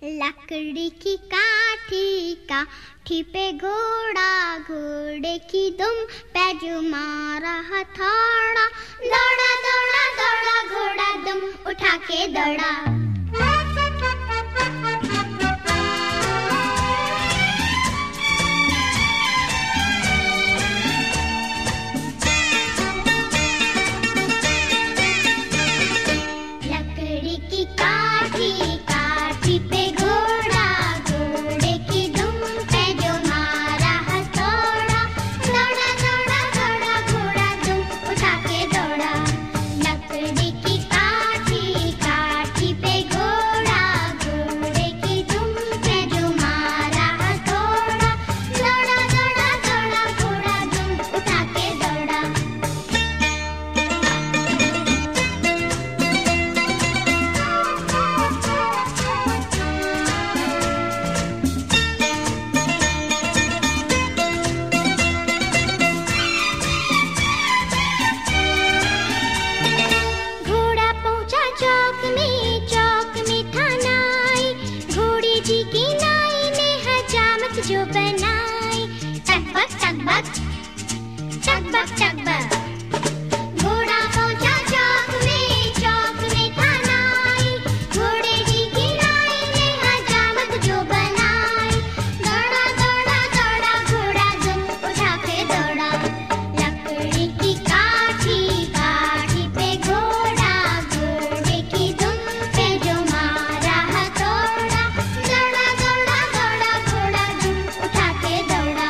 लकड़ी की काठी काठी पे घोड़ा, घोड़े की दुम पे जो मारा हथौड़ा। दौड़ा दौड़ा दौड़ा घोड़ा दुम उठा के दौड़ा। लकड़ी की काठी काठी पे घोड़ा, घोड़े की दुम पे जो मारा हथौड़ा। दौड़ा दौड़ा दौड़ा घोड़ा दुम उठा के दौड़ा। लकड़ी की काठी काठी पे घोड़ा, घोड़े की दुम पे जो मारा हथौड़ा। दौड़ा दौड़ा दौड़ा घोड़ा दुम उठा के दौड़ा। घोड़ा पहुंचा चौक में था नाई। घोड़े जी की नाई ने हजामत जो बनाई। टकबक टकबक टकबक टकबक। घोड़ा पहुंचा चौक में था नाई। घोड़े जी की नाई ने हजामत जो बनाई। दौड़ा दौड़ा दौड़ा घोड़ा दुम उठा के दौड़ा। लकड़ी की काठी काठी पे घोड़ा, घोड़े की दुम पे जो मारा हथौड़ा। दौड़ा दौड़ा दौड़ा घोड़ा दुम उठा के दौड़ा।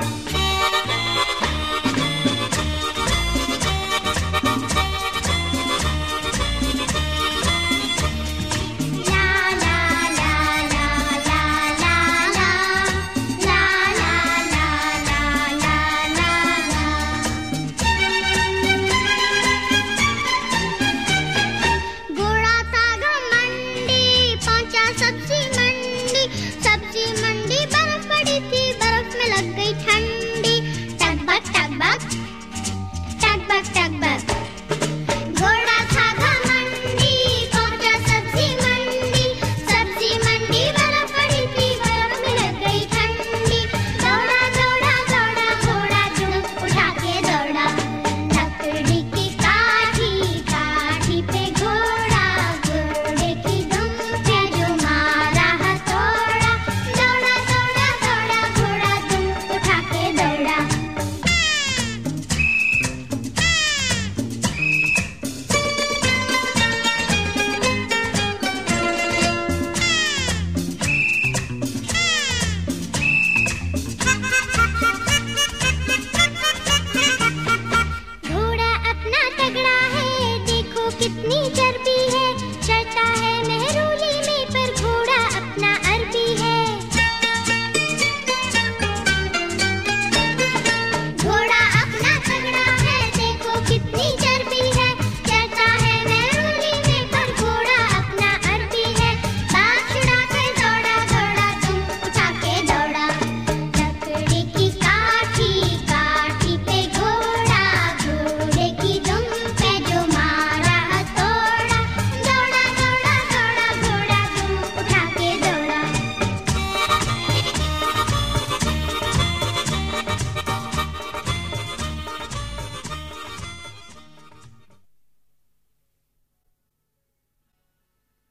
ला ला ला ला ला ला ला ला ला ला ला ला। घोड़ा था घमंडी पहुंचा सबसे